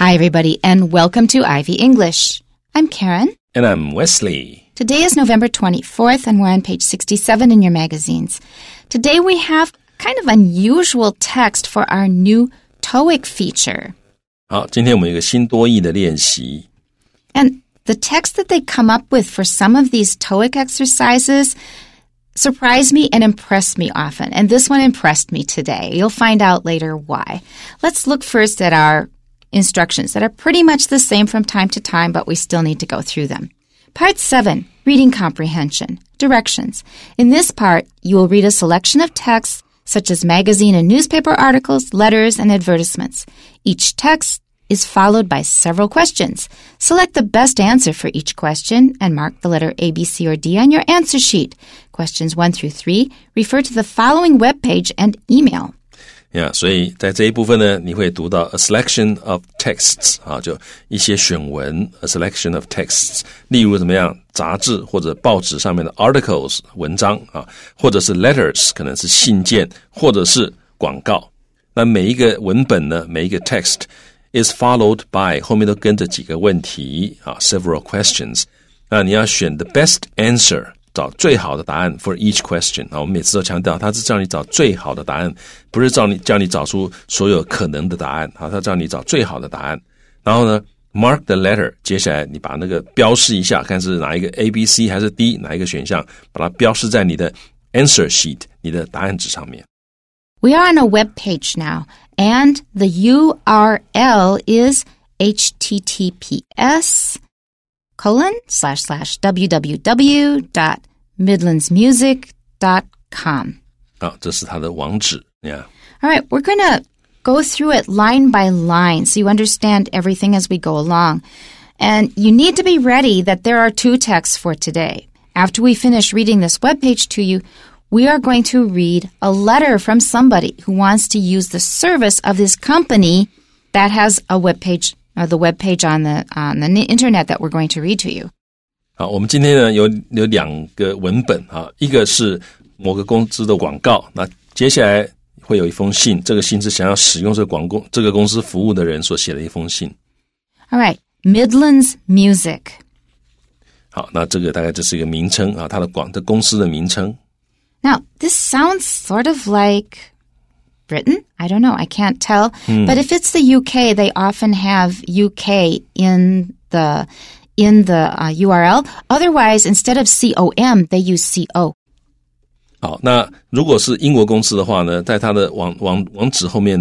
Hi, everybody, and welcome to Ivy English. I'm Karen. And I'm Wesley. Today is November 24th, and we're on page 67 in your magazines. Today we have kind of unusual text for our new TOEIC feature. 好，今天我们有一个新多义的练习。 And the text that they come up with for some of these TOEIC exercises surprise me and impress me often. And this one impressed me today. You'll find out later why. Let's look first at our instructions that are pretty much the same from time to time, but we still need to go through them. Part 7, Reading Comprehension, Directions. In this part, you will read a selection of texts such as magazine and newspaper articles, letters, and advertisements. Each text is followed by several questions. Select the best answer for each question and mark the letter A, B, C, or D on your answer sheet. Questions 1 through 3 refer to the following webpage and email. 所以在这一部分呢，你会读到 a selection of texts 就一些选文 a selection of texts 例如怎么样杂志或者报纸上面的 articles 文章或者是 letters 可能是信件或者是广告。那每一个文本呢，每一个 text is followed by 后面都跟着几个问题several questions 那你要选 the best answer找最好的答案 for each question 我们每次都强调它是叫你找最好的答案不是叫你找出所有可能的答案它叫你找最好的答案然后呢 mark the letter 接下来你把那个标示一下看是哪一个 A, B, C 还是 D 哪一个选项把它标示在你的 answer sheet 你的答案纸上面 We are on a web page now and the URL is https://www.midlandsmusic.com 这是它的网址 Yeah. All right, we're going to go through it line by line so you understand everything as we go along. And you need to be ready that there are 2 texts for today. After we finish reading this webpage to you, we are going to read a letter from somebody who wants to use the service of this company that has a webpage, or the webpage on the internet that we're going to read to you. 好，我们今天呢有2个文本一个是某个公司的广告，那接下来会有一封信，这个信是想要使用这个公司服务的人所写的一封信。 All right, Midlands Music. 好，那这个大概就是一个名称它的公司的名称。 Now, this sounds sort of like Britain. I don't know. I can't tell. But if it's the UK, they often have UK in the URL. Otherwise, instead of COM, they use CO. 好，那如果是英国公司的话呢，在它的网址后面